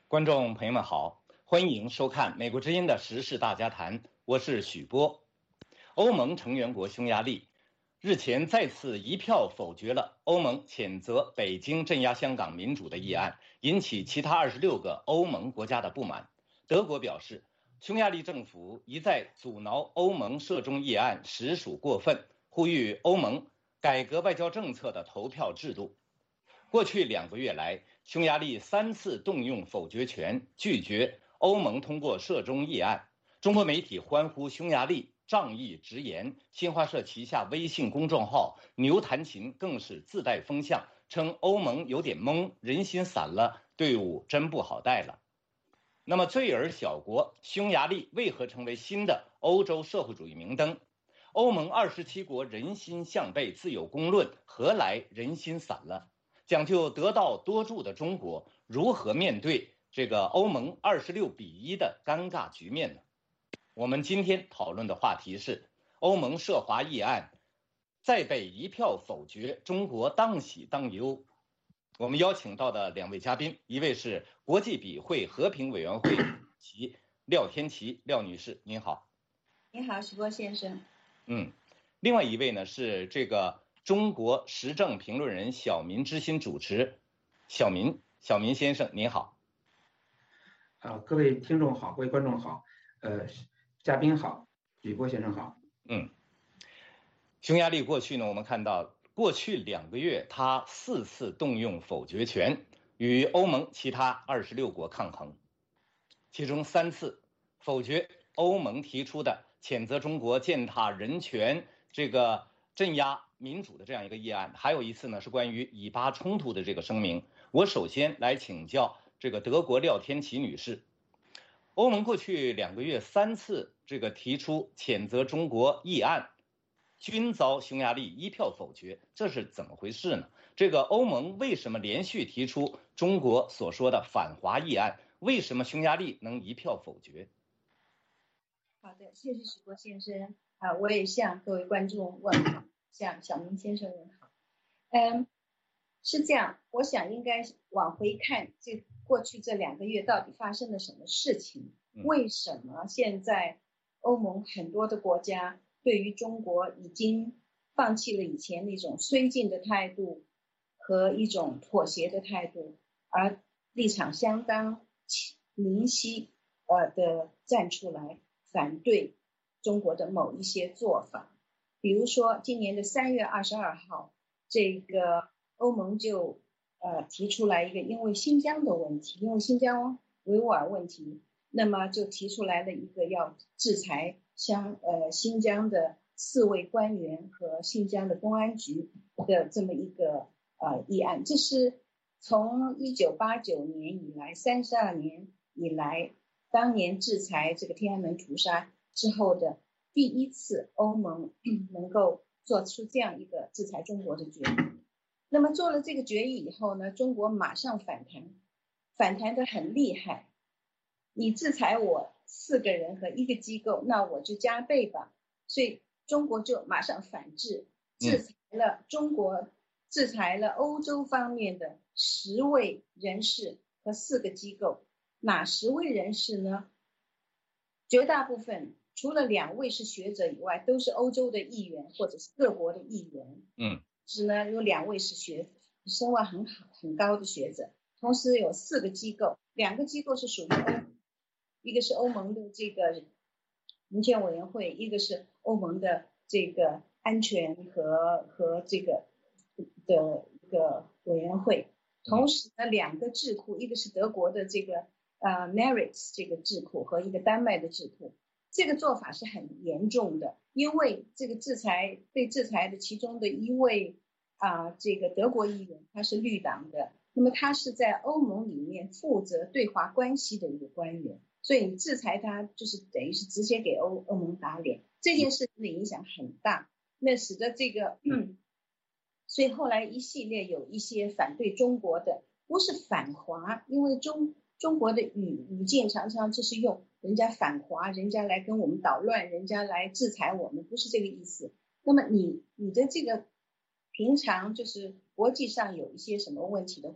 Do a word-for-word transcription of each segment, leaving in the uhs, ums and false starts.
观众朋友们好，欢迎收看美国之音的时事大家谈，我是许波。欧盟成员国匈牙利日前再次一票否决了欧盟谴责北京镇压香港民主的议案，引起其他二十六个欧盟国家的不满。德国表示，匈牙利政府一再阻挠欧盟涉中议案，实属过分，呼吁欧盟改革外交政策的投票制度。过去两个月来，匈牙利三次动用否决权，拒绝欧盟通过涉中议案。中国媒体欢呼匈牙利仗义直言，新华社旗下微信公众号牛弹琴更是自带风向，称欧盟有点懵，人心散了，队伍真不好带了。那么罪而小国匈牙利为何成为新的欧洲社会主义明灯？欧盟二十七国人心向背，自有公论，何来人心散了？讲究得道多助的中国如何面对这个欧盟二十六比一的尴尬局面呢？我们今天讨论的话题是欧盟涉华议案再被一票否决，中国当喜当忧。我们邀请到的两位嘉宾，一位是国际比会和平委员会及廖天琪廖女士，您好。 您好，许波先生。 嗯，另外一位呢是这个中国时政评论人小民之心主持，小民小民先生您好。 好，各位听众好，各位观众好，呃，嘉宾好，许波先生好。 嗯，匈牙利过去呢，我们看到过去两个月，他四次动用否决权，与欧盟其他二十六国抗衡，其中三次否决欧盟提出的谴责中国践踏人权、这个镇压民主的这样一个议案，还有一次呢是关于以巴冲突的这个声明。我首先来请教这个德国廖天琪女士，欧盟过去两个月三次这个提出谴责中国议案，均遭匈牙利一票否决，这是怎么回事呢？这个欧盟为什么连续提出中国所说的反华议案？为什么匈牙利能一票否决？ 好的，谢谢许波先生啊，我也向各位观众问好，向小明先生问好。嗯，是这样，我想应该往回看，这过去这两个月到底发生了什么事情？为什么现在欧盟很多的国家对于中国已经放弃了以前那种绥靖的态度和一种妥协的态度，而立场相当明晰呃的站出来反对中国的某一些做法？比如说今年的三月二十二号，这个欧盟就呃提出来一个因为新疆的问题，因为新疆维吾尔问题，那么就提出来了一个要制裁相呃新疆的四位官员和新疆的公安局的这么一个呃议案。这是从一九八九年以来三十二年以来，当年制裁这个天安门屠杀之后的第一次欧盟能够做出这样一个制裁中国的决议。那么做了这个决议以后呢，中国马上反弹，反弹得很厉害。你制裁我四个人和一个机构，那我就加倍吧。所以中国就马上反制，制裁了中国，制裁了欧洲方面的十位人士和四个机构。哪十位人士呢？绝大部分除了两位是学者以外，都是欧洲的议员或者是各国的议员。 嗯， 是呢，有两位是学声望很好很高的学者，同时有四个机构，两个机构是属于欧盟，一个是欧盟的这个人权委员会，一个是欧盟的这个安全和和这个的一个委员会。同时呢，两个智库，一个是德国的这个呃 Merits 这个智库和一个丹麦的智库。这个做法是很严重的，因为这个制裁被制裁的其中的一位啊、呃，这个德国议员，他是绿党的，那么他是在欧盟里面负责对华关系的一个官员，所以你制裁他就是等于是直接给欧欧盟打脸，这件事情的影响很大，那使得这个嗯，所以后来一系列有一些反对中国的，不是反华，因为中中国的语语境常常就是用人家反华，人家来跟我们捣乱，人家来制裁我们，不是这个意思。那么你你的这个平常就是国际上有一些什么问题的话，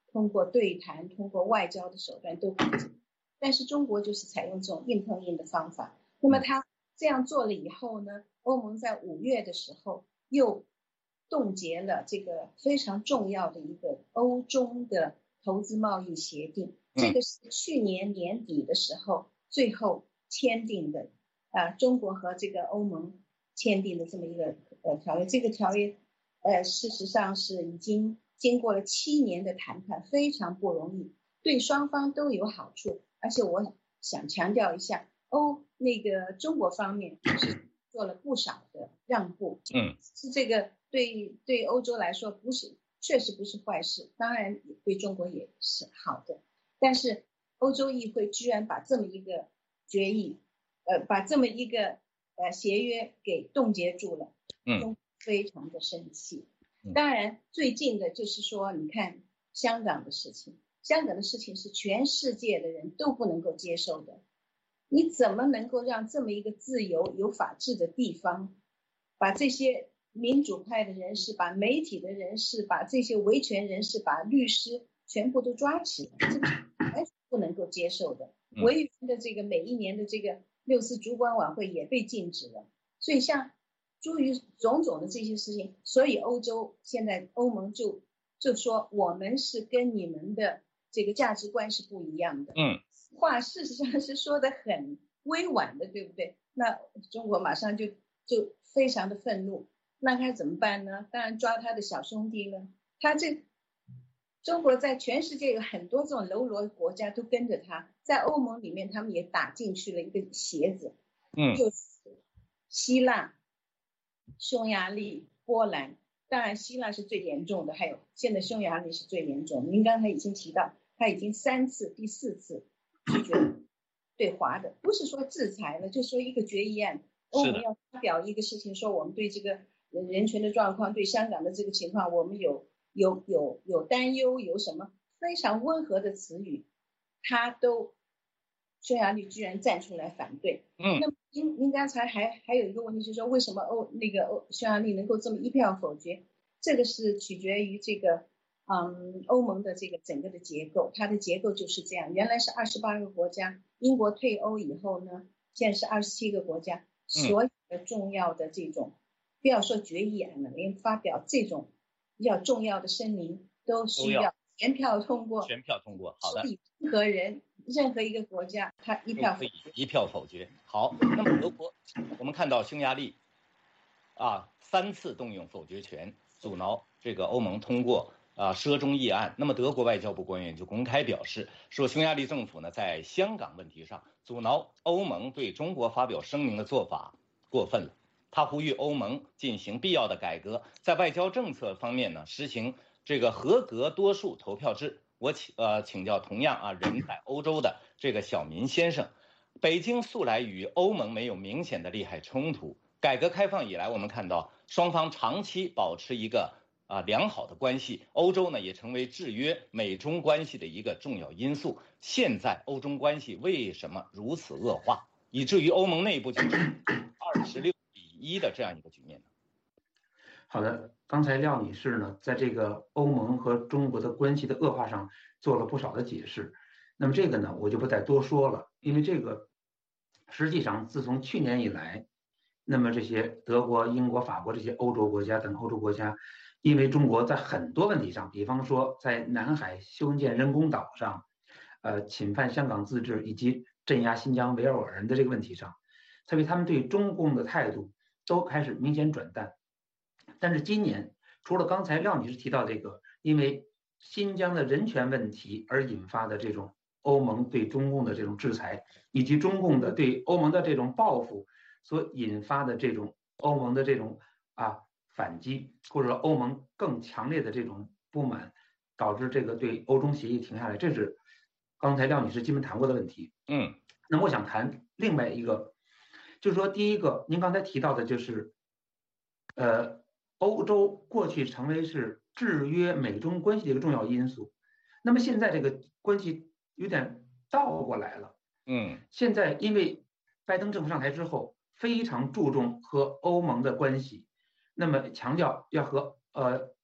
通过对谈、通过外交的手段都可以，但是中国就是采用这种硬碰硬的方法。那么他这样做了以后呢，欧盟在五月的时候又冻结了这个非常重要的一个欧中的投资贸易协定，这个是去年年底的时候最后签订的，啊，中国和这个欧盟签订的这么一个呃条约。这个条约，呃，事实上是已经经过了七年的谈判，非常不容易，对双方都有好处。而且我想强调一下，欧那个中国方面是做了不少的让步， 嗯， 是这个对对欧洲来说不是，确实不是坏事，当然对中国也是好的。但是欧洲议会居然把这么一个决议，呃，把这么一个呃协约给冻结住了， 嗯， 非常的生气。当然，最近的就是说，你看香港的事情，香港的事情是全世界的人都不能够接受的。你怎么能够让这么一个自由有法治的地方，把这些民主派的人士、把媒体的人士、把这些维权人士、把律师全部都抓起来，这个还是不能够接受的。维园的这个每一年的这个六四烛光晚会也被禁止了。所以像诸于种种的这些事情，所以欧洲现在欧盟就就说我们是跟你们的这个价值观是不一样的。 嗯， 话事实上是说的很委婉的，对不对？那中国马上就就非常的愤怒，那该怎么办呢？当然抓他的小兄弟了。他这中国在全世界有很多这种喽啰国家都跟着他，在欧盟里面他们也打进去了一个鞋子， 嗯， 就是希腊、匈牙利、波兰，当然希腊是最严重的，还有现在匈牙利是最严重的。您刚才已经提到，他已经三次、第四次拒绝对华的，不是说制裁了，就说一个决议案，欧盟要发表一个事情，说我们对这个人权的状况，对香港的这个情况，我们有有有有担忧，有什么非常温和的词语，他都匈牙利居然站出来反对。 嗯， 那么您您刚才还还有一个问题，就是说为什么欧那个欧匈牙利能够这么一票否决？这个是取决于这个嗯欧盟的这个整个的结构，它的结构就是这样。原来是二十八个国家，英国退欧以后呢，现在是二十七个国家，所有的重要的这种，不要说决议案了，连发表这种比较重要的声明都需要全票通过。 全票通过，好的。 任何人任何一个国家，他一票否决， 一票否决。好，那么德国，我们看到匈牙利啊三次动用否决权，阻挠这个欧盟通过啊奢中议案。那么德国外交部官员就公开表示说，匈牙利政府呢在香港问题上阻挠欧盟对中国发表声明的做法过分了。他呼吁欧盟进行必要的改革，在外交政策方面呢实行这个合格多数投票制。我请呃请教同样啊人在欧洲的这个小民先生，北京素来与欧盟没有明显的利害冲突，改革开放以来，我们看到双方长期保持一个啊良好的关系，欧洲呢也成为制约美中关系的一个重要因素。现在欧中关系为什么如此恶化，以至于欧盟内部就是二十六比一的这样一个局面呢？ 好的，刚才廖女士呢，在这个欧盟和中国的关系的恶化上做了不少的解释。那么这个呢，我就不再多说了，因为这个实际上自从去年以来，那么这些德国、英国、法国这些欧洲国家等欧洲国家，因为中国在很多问题上，比方说在南海修建人工岛上，呃，侵犯香港自治以及镇压新疆维吾尔人的这个问题上，特别他们对中共的态度都开始明显转淡。但是今年，除了刚才廖女士提到这个因为新疆的人权问题而引发的这种欧盟对中共的这种制裁，以及中共的对欧盟的这种报复所引发的这种欧盟的这种啊反击，或者说欧盟更强烈的这种不满，导致这个对欧中协议停下来，这是刚才廖女士基本谈过的问题。 嗯， 那我想谈另外一个，就是说第一个，您刚才提到的就是呃。欧洲过去成为是制约美中关系的一个重要因素，那么现在这个关系有点倒过来了。 嗯， 现在因为拜登政府上台之后，非常注重和欧盟的关系，那么强调要和呃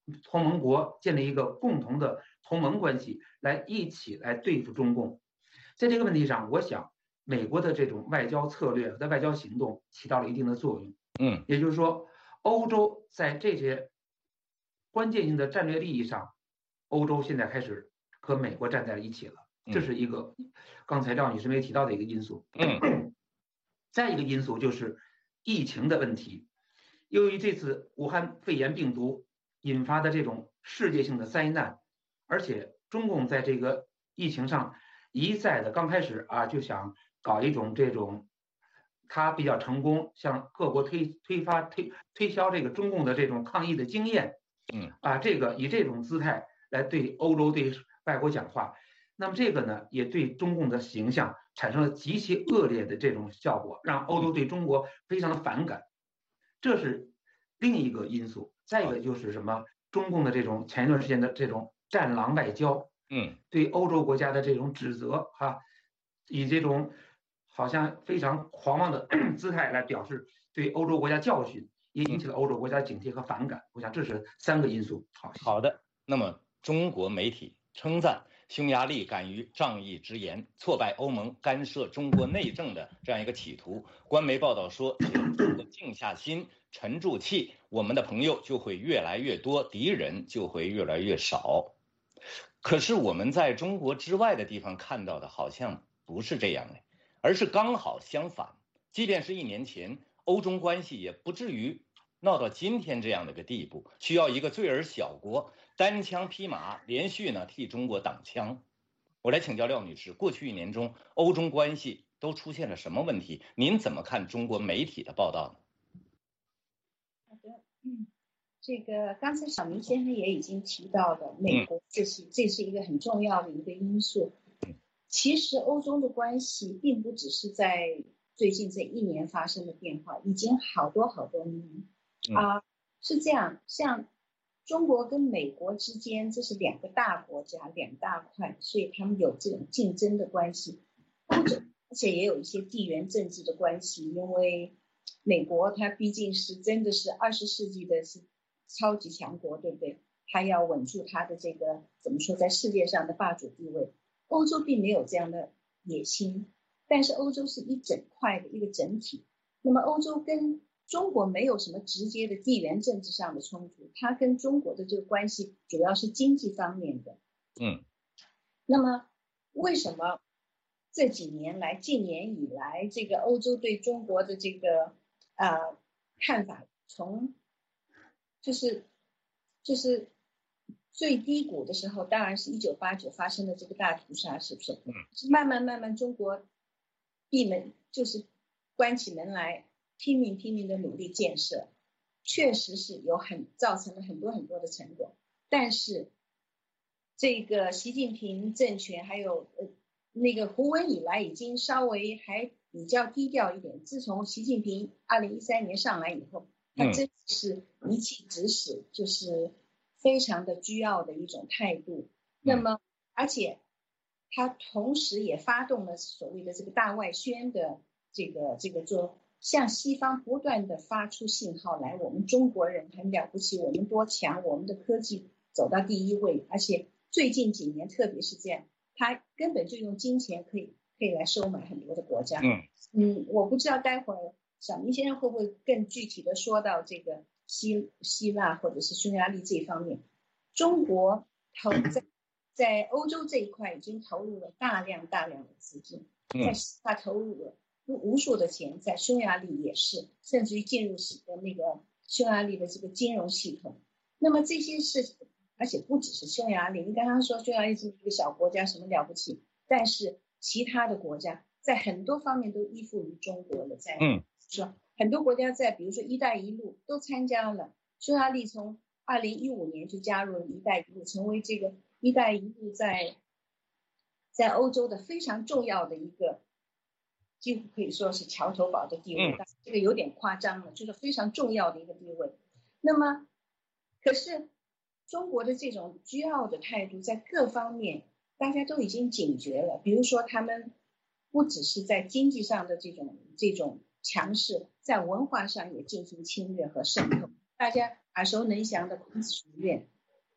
同盟国建立一个共同的同盟关系，来一起来对付中共。在这个问题上，我想美国的这种外交策略在外交行动起到了一定的作用。 嗯， 也就是说，欧洲在这些关键性的战略利益上，欧洲现在开始和美国站在了一起了。这是一个刚才廖女士没提到的一个因素。 嗯， 再一个因素就是疫情的问题。由于这次武汉肺炎病毒引发的这种世界性的灾难，而且中共在这个疫情上一再的刚开始啊就想搞一种这种，他比较成功，向各国推推发推推销这个中共的这种抗疫的经验， 嗯啊，这个以这种姿态来对欧洲对外国讲话，那么这个呢也对中共的形象产生了极其恶劣的这种效果，让欧洲对中国非常的反感，这是另一个因素。再一个就是什么，中共的这种前一段时间的这种战狼外交， 嗯， 对欧洲国家的这种指责哈，以这种好像非常狂妄的姿态来表示对欧洲国家教训，也引起了欧洲国家警惕和反感。我想这是三个因素。好， 好的。那么中国媒体称赞匈牙利敢于仗义直言，挫败欧盟干涉中国内政的这样一个企图。官媒报道说，只要中国静下心、沉住气，我们的朋友就会越来越多，敌人就会越来越少。可是我们在中国之外的地方看到的好像不是这样的，而是刚好相反。即便是一年前，欧中关系也不至于闹到今天这样的一个地步，需要一个罪而小国单枪匹马连续呢替中国挡枪。我来请教廖女士，过去一年中欧中关系都出现了什么问题？您怎么看中国媒体的报道呢？ 好的，嗯，这个刚才小明先生也已经提到的，美国这是、嗯、这是一个很重要的一个因素。其实欧中的关系并不只是在最近这一年发生的变化，已经好多好多年啊、呃，是这样。像中国跟美国之间，这是两个大国家，两大块，所以他们有这种竞争的关系。欧洲而且也有一些地缘政治的关系，因为美国它毕竟是真的是二十世纪的是超级强国，对不对？它要稳住它的这个怎么说，在世界上的霸主地位。欧洲并没有这样的野心，但是欧洲是一整块的一个整体。那么欧洲跟中国没有什么直接的地缘政治上的冲突，它跟中国的这个关系主要是经济方面的。 嗯， 那么为什么这几年来，近年以来，这个欧洲对中国的这个呃看法，从就是就是最低谷的时候，当然是一九八九发生的这个大屠杀，是不是？ 嗯， 慢慢慢慢，中国闭门就是关起门来，拼命拼命的努力建设，确实是有很造成了很多很多的成果。但是这个习近平政权还有呃那个胡温以来，已经稍微还比较低调一点。自从习近平二零一三年上来以后，他真是一气指使，就是非常的倨傲的一种态度。那么，而且他同时也发动了所谓的这个大外宣的这个这个做，向西方不断的发出信号来，我们中国人很了不起，我们多强，我们的科技走到第一位。而且最近几年特别是这样，他根本就用金钱可以可以来收买很多的国家。 嗯嗯，我不知道待会儿小明先生会不会更具体的说到这个希希腊或者是匈牙利这方面。中国投在在欧洲这一块已经投入了大量大量的资金，在希腊投入了无数的钱，在匈牙利也是，甚至于进入那个匈牙利的这个金融系统。那么这些事情，而且不只是匈牙利，你刚刚说匈牙利是一个小国家，什么了不起？但是其他的国家在很多方面都依附于中国了，在嗯， 说很多国家在比如说一带一路都参加了，匈牙利从二零一五年就加入了一带一路，成为这个一带一路在在欧洲的非常重要的一个，几乎可以说是桥头堡的地位，但这个有点夸张了，就是非常重要的一个地位。那么可是中国的这种倨傲的态度在各方面大家都已经警觉了，比如说他们不只是在经济上的这种这种强势，在文化上也进行侵略和渗透。大家耳熟能详的孔子学院，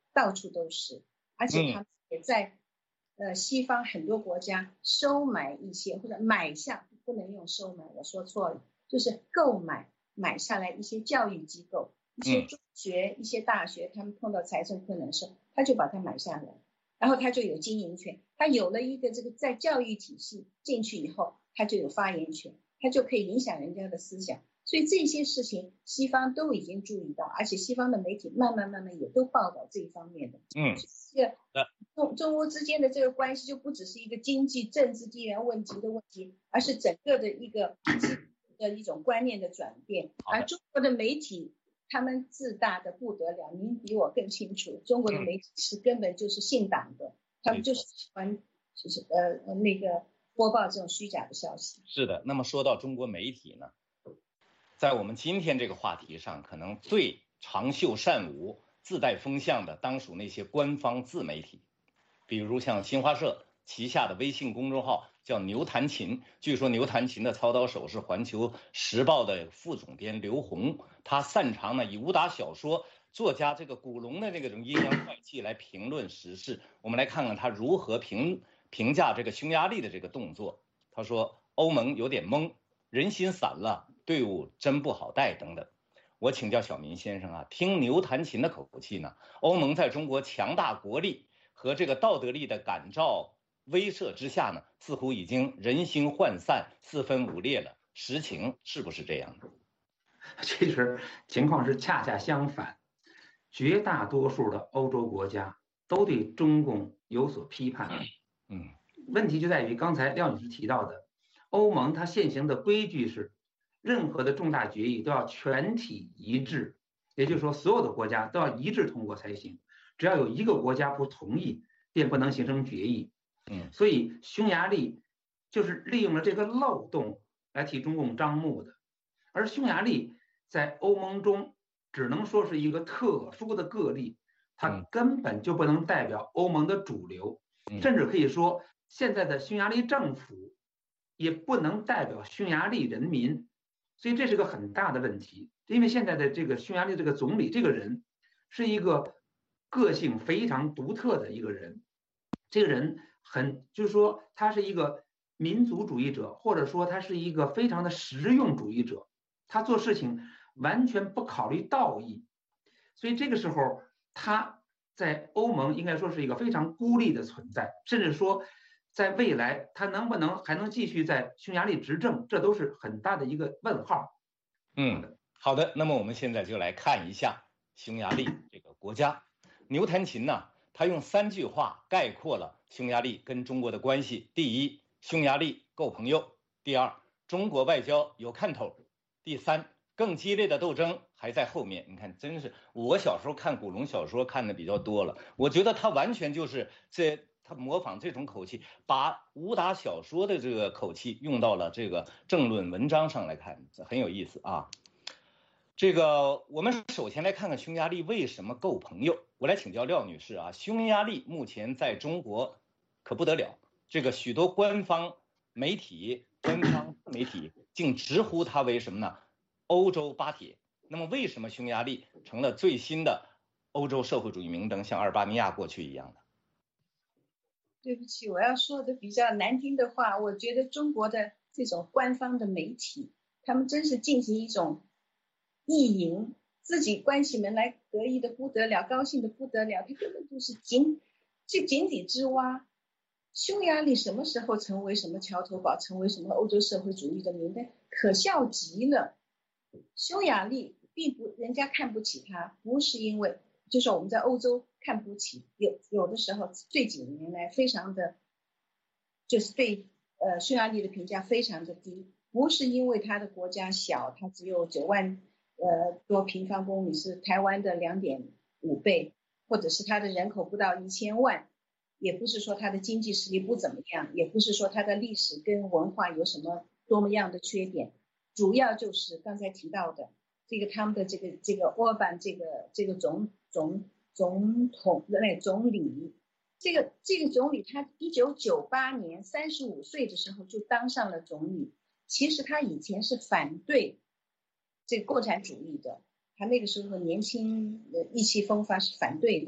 到处都是，而且他们也在、嗯、呃西方很多国家收买一些或者买下，不能用收买，我说错了，就是购买买下来一些教育机构，一些中学、嗯、一些大学，他们碰到财政困难的时候，他就把它买下来，然后他就有经营权，他有了一个这个在教育体系进去以后，他就有发言权，他就可以影响人家的思想。所以这些事情西方都已经注意到，而且西方的媒体慢慢慢慢也都报道这一方面的。 嗯， 这个中中欧之间的这个关系就不只是一个经济政治地缘问题的问题，而是整个的一个的一种观念的转变。而中国的媒体他们自大的不得了，您比我更清楚，中国的媒体是根本就是信党的、嗯、他们就是喜欢就是呃那个播报这种虚假的消息。 是的，那么说到中国媒体呢，在我们今天这个话题上，可能最长袖善舞、自带风向的，当属那些官方自媒体，比如像新华社旗下的微信公众号叫牛弹琴，据说牛弹琴的操刀手是环球时报的副总编刘洪，他擅长呢以武打小说作家这个古龙的这种阴阳怪气来评论时事。我们来看看他如何评评价这个匈牙利的这个动作。他说欧盟有点懵，人心散了，队伍真不好带等等。我请教小民先生啊，听牛弹琴的口气呢，欧盟在中国强大国力和这个道德力的感召威慑之下呢，似乎已经人心涣散、四分五裂了。实情是不是这样的？ 其实情况是恰恰相反，绝大多数的欧洲国家都对中共有所批判。 嗯， 问题就在于刚才廖女士提到的，欧盟它现行的规矩是，任何的重大决议都要全体一致，也就是说所有的国家都要一致通过才行，只要有一个国家不同意，便不能形成决议。 嗯， 所以匈牙利就是利用了这个漏洞来替中共张目的，而匈牙利在欧盟中只能说是一个特殊的个例，它根本就不能代表欧盟的主流，甚至可以说现在的匈牙利政府也不能代表匈牙利人民，所以这是个很大的问题。因为现在的这个匈牙利这个总理这个人是一个个性非常独特的一个人，这个人很就是说他是一个民族主义者，或者说他是一个非常的实用主义者，他做事情完全不考虑道义，所以这个时候他在欧盟应该说是一个非常孤立的存在，甚至说在未来他能不能还能继续在匈牙利执政，这都是很大的一个问号。 嗯，好的，那么我们现在就来看一下匈牙利这个国家。牛弹琴呢，他用三句话概括了匈牙利跟中国的关系：第一，匈牙利够朋友；第二，中国外交有看头；第三，更激烈的斗争还在后面。你看，真是我小时候看古龙小说看的比较多了，我觉得他完全就是这他模仿这种口气，把武打小说的这个口气用到了这个政论文章上来看，很有意思啊。这个我们首先来看看匈牙利为什么够朋友。我来请教廖女士啊，匈牙利目前在中国可不得了，这个许多官方媒体、官方自媒体竟直呼它为什么呢？欧洲巴铁。那么为什么匈牙利成了最新的欧洲社会主义明灯，像阿尔巴尼亚过去一样的？ 对不起，我要说的比较难听的话，我觉得中国的这种官方的媒体，他们真是进行一种意淫，自己关起门来得意的不得了，高兴的不得了，他根本就是井这井底之蛙。匈牙利什么时候成为什么桥头堡，成为什么欧洲社会主义的明灯，可笑极了。匈牙利并不，人家看不起他，不是因为就是我们在欧洲看不起，有有的时候这几年来非常的就是对呃匈牙利的评价非常的低，不是因为他的国家小，他只有九万呃多平方公里，是台湾的两点五倍，或者是他的人口不到一千万，也不是说他的经济实力不怎么样，也不是说他的历史跟文化有什么多么样的缺点，主要就是刚才提到的这个他们的这个这个欧班这个这个总总总统的那总理，这个这个总理他一九九八年三十五岁的时候就当上了总理，其实他以前是反对这个共产主义的，他那个时候年轻意气风发是反对的，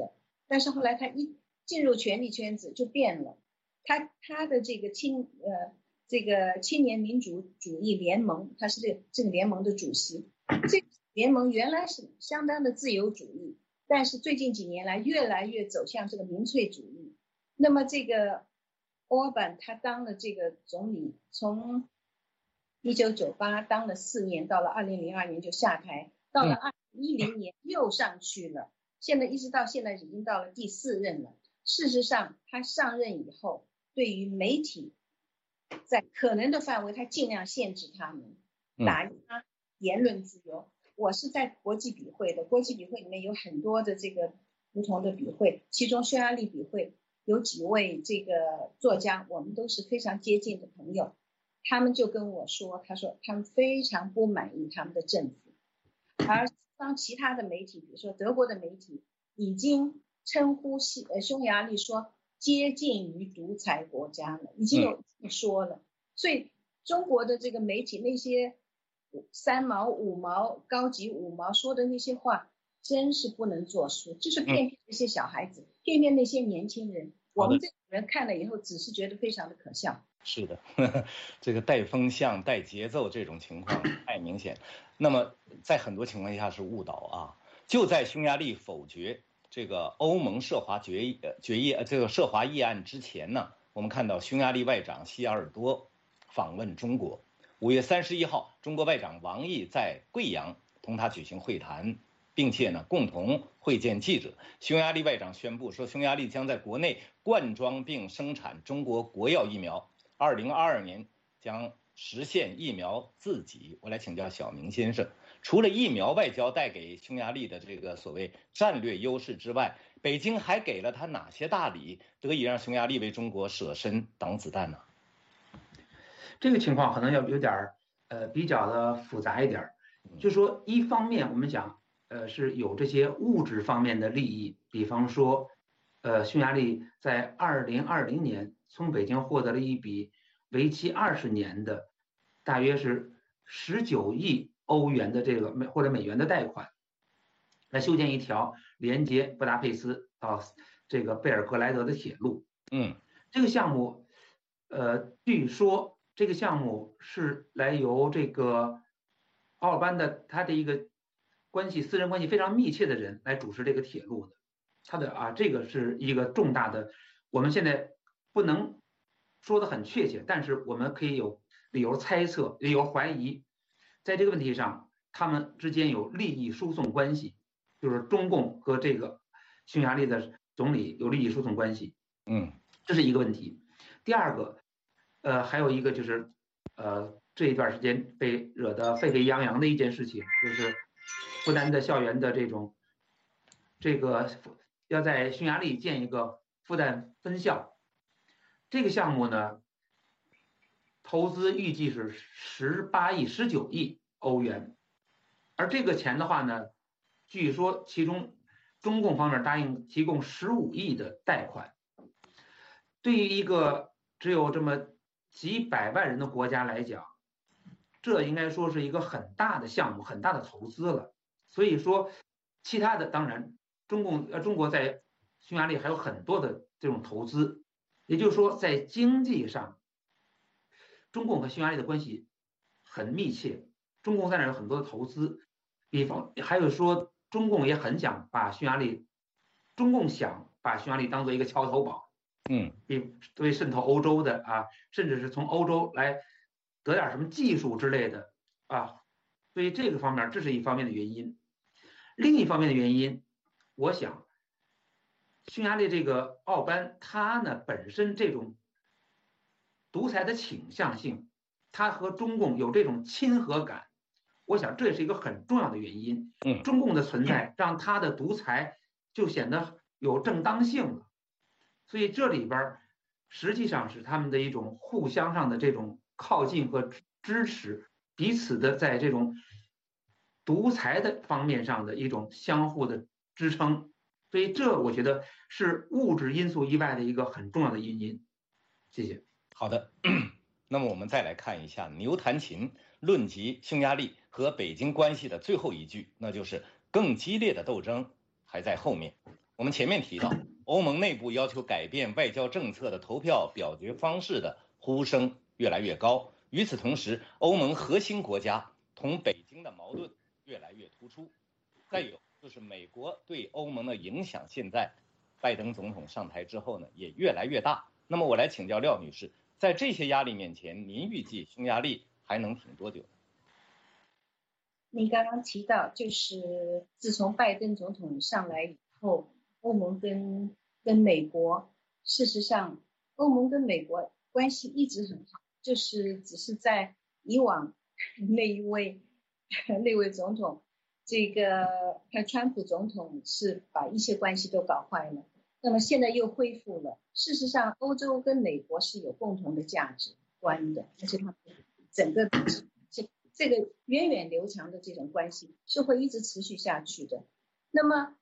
但是后来他一进入权力圈子就变了，他他的这个青呃这个青年民主主义联盟，他是这个这个联盟的主席。这个联盟原来是相当的自由主义，但是最近几年来越来越走向这个民粹主义。那么这个欧班他当了这个总理，从一九九八当了四年，到了二零零二年就下台，到了二零一零年又上去了，现在一直到现在已经到了第四任了。事实上他上任以后，对于媒体在可能的范围他尽量限制他们，打压言论自由。我是在国际笔会的，国际笔会里面有很多的这个不同的笔会，其中匈牙利笔会有几位这个作家，我们都是非常接近的朋友，他们就跟我说，他说他们非常不满意他们的政府，而当其他的媒体，比如说德国的媒体已经称呼呃匈牙利说接近于独裁国家了，已经有说了。所以中国的这个媒体那些三毛五毛高级五毛说的那些话真是不能作数，就是骗骗这些小孩子，骗骗那些年轻人，我们这种人看了以后只是觉得非常的可笑。 是的，呵呵，这个带风向带节奏这种情况太明显，那么在很多情况下是误导啊。就在匈牙利否决这个欧盟涉华决议决议这个涉华议案之前呢，我们看到匈牙利外长西雅尔多访问中国。五月三十一号，中国外长王毅在贵阳同他举行会谈，并且呢共同会见记者。匈牙利外长宣布说，匈牙利将在国内灌装并生产中国国药疫苗，二零二二年将实现疫苗自给。我来请教小明先生，除了疫苗外交带给匈牙利的这个所谓战略优势之外，北京还给了他哪些大礼，得以让匈牙利为中国舍身挡子弹呢？ 这个情况可能要有点呃比较的复杂一点，就是说一方面我们讲呃是有这些物质方面的利益，比方说呃匈牙利在二零二零年从北京获得了一笔为期二十年的大约是十九亿欧元的这个美或者美元的贷款，来修建一条连接布达佩斯到这个贝尔格莱德的铁路。 嗯， 这个项目呃据说这个项目是来由这个奥尔班的他的一个关系私人关系非常密切的人来主持这个铁路的，他的啊这个是一个重大的，我们现在不能说的很确切，但是我们可以有理由猜测，理由怀疑，在这个问题上他们之间有利益输送关系，就是中共和这个匈牙利的总理有利益输送关系。 嗯， 这是一个问题。第二个呃，还有一个就是，呃，这一段时间被惹得沸沸扬扬的一件事情，就是复旦的校园的这种，这个要在匈牙利建一个复旦分校，这个项目呢，投资预计是十八亿、十九亿欧元，而这个钱的话呢，据说其中中共方面答应提供十五亿的贷款，对于一个只有这么几百万人的国家来讲，这应该说是一个很大的项目，很大的投资了。所以说，其他的当然，中共呃中国在匈牙利还有很多的这种投资，也就是说，在经济上，中共和匈牙利的关系很密切，中共在那有很多的投资，比方还有说，中共也很想把匈牙利，中共想把匈牙利当做一个桥头堡。 嗯， 比对渗透欧洲的啊，甚至是从欧洲来得点什么技术之类的啊，所以这个方面这是一方面的原因。另一方面的原因，我想，匈牙利这个奥班他呢本身这种独裁的倾向性，他和中共有这种亲和感，我想这也是一个很重要的原因。 嗯， 中共的存在让他的独裁就显得有正当性了。所以这里边实际上是他们的一种互相上的这种靠近和支持，彼此的在这种独裁的方面上的一种相互的支撑。所以这我觉得是物质因素以外的一个很重要的原因。谢谢。 好的，那么我们再来看一下牛弹琴论及匈牙利和北京关系的最后一句，那就是更激烈的斗争还在后面。 我们前面提到，欧盟内部要求改变外交政策的投票表决方式的呼声越来越高。与此同时，欧盟核心国家同北京的矛盾越来越突出。再有就是美国对欧盟的影响，现在拜登总统上台之后呢，也越来越大。那么我来请教廖女士，在这些压力面前，您预计匈牙利还能挺多久？ 你刚刚提到，就是自从拜登总统上来以后，欧盟跟跟美国，事实上，欧盟跟美国关系一直很好，就是只是在以往那一位那位总统，这个川普总统是把一些关系都搞坏了，那么现在又恢复了。事实上，欧洲跟美国是有共同的价值观的，而且他们整个这个源远流长的这种关系是会一直持续下去的。那么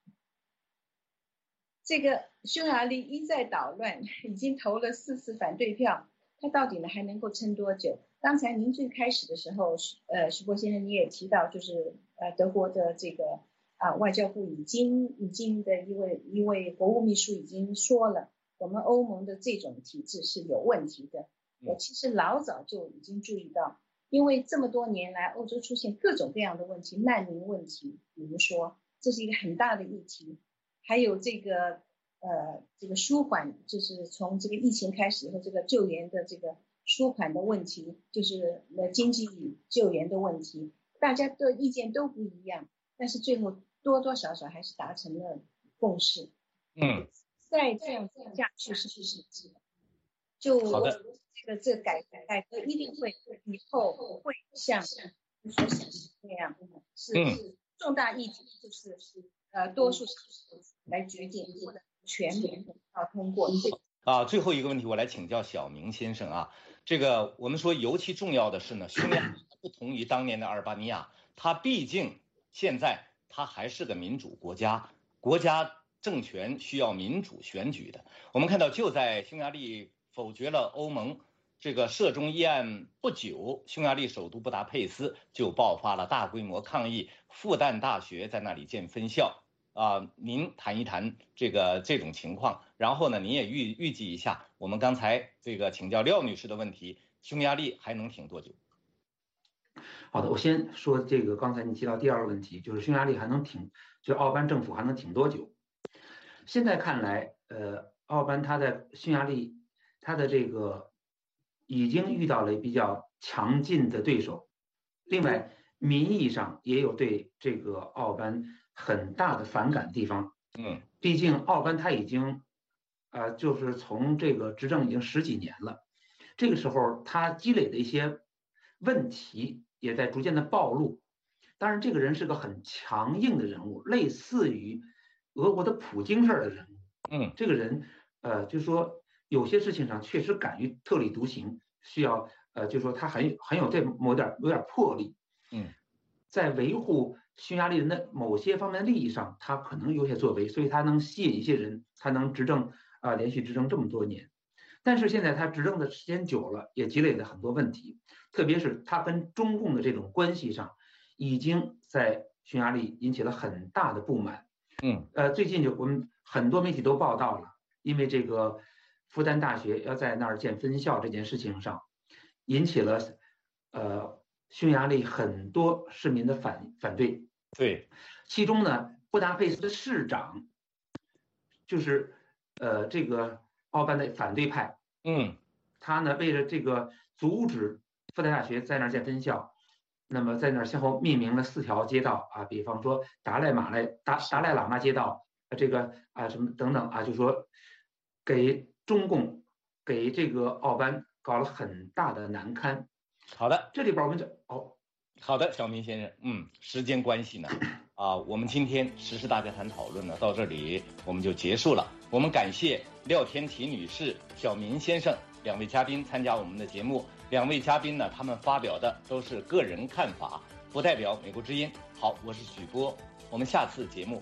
这个匈牙利一再捣乱，已经投了四次反对票，他到底呢还能够撑多久？刚才您最开始的时候，呃，徐波先生你也提到，就是呃德国的这个啊、呃、外交部已经已经的一位一位国务秘书已经说了，我们欧盟的这种体制是有问题的。我其实老早就已经注意到。因为这么多年来，欧洲出现各种各样的问题，难民问题，比如说这是一个很大的议题，还有这个呃这个舒缓，就是从这个疫情开始以后，这个救援的这个舒缓的问题，就是呃经济救援的问题，大家的意见都不一样，但是最后多多少少还是达成了共识。 嗯， 再这样下去是不是就好的。 这个这个改改革一定会以后会像所想的那样，是是重大议题，就是呃多数来决定，或者全民要通过。 啊，最后一个问题我来请教小明先生啊，这个我们说尤其重要的是呢，匈牙利不同于当年的阿尔巴尼亚，它毕竟现在它还是个民主国家，国家政权需要民主选举的。我们看到就在匈牙利否决了欧盟这个涉中议案不久，匈牙利首都布达佩斯就爆发了大规模抗议，复旦大学在那里建分校啊、呃。您谈一谈这个这种情况，然后呢，您也预预计一下我们刚才这个请教廖女士的问题，匈牙利还能挺多久？ 好的，我先说这个刚才你提到第二个问题，就是匈牙利还能挺，就奥班政府还能挺多久？现在看来，呃，奥班他在匈牙利他的这个已经遇到了比较强劲的对手，另外民意上也有对这个奥班很大的反感地方。 嗯， 毕竟奥班他已经，呃，就是从这个执政已经十几年了，这个时候他积累的一些问题也在逐渐的暴露。当然，这个人是个很强硬的人物，类似于俄国的普京式的人物。 嗯， 这个人，呃，就是说有些事情上确实敢于特立独行，需要，呃，就是说他很很有这某点有点魄力。 嗯， 在维护匈牙利人的某些方面利益上，他可能有些作为，所以他能吸引一些人，他能执政啊、呃，连续执政这么多年。但是现在他执政的时间久了，也积累了很多问题，特别是他跟中共的这种关系上，已经在匈牙利引起了很大的不满。 嗯， 呃，最近就我们很多媒体都报道了，因为这个复旦大学要在那儿建分校这件事情上，引起了呃匈牙利很多市民的反反对。 对， 其中呢，布达佩斯的市长就是呃这个奥班的反对派。 嗯， 他呢为了这个阻止复旦大学在那儿建分校，那么在那儿先后命名了四条街道啊，比方说达赖马赖达达赖喇嘛街道，这个啊什么等等啊，就说给中共给这个奥班搞了很大的难堪。 好的， 这里边我们讲哦， 好的，小明先生，嗯，时间关系呢，啊，我们今天时事大家谈讨论呢到这里我们就结束了。我们感谢廖天琪女士、小明先生两位嘉宾参加我们的节目。两位嘉宾呢，他们发表的都是个人看法，不代表美国之音。好，我是许波，我们下次节目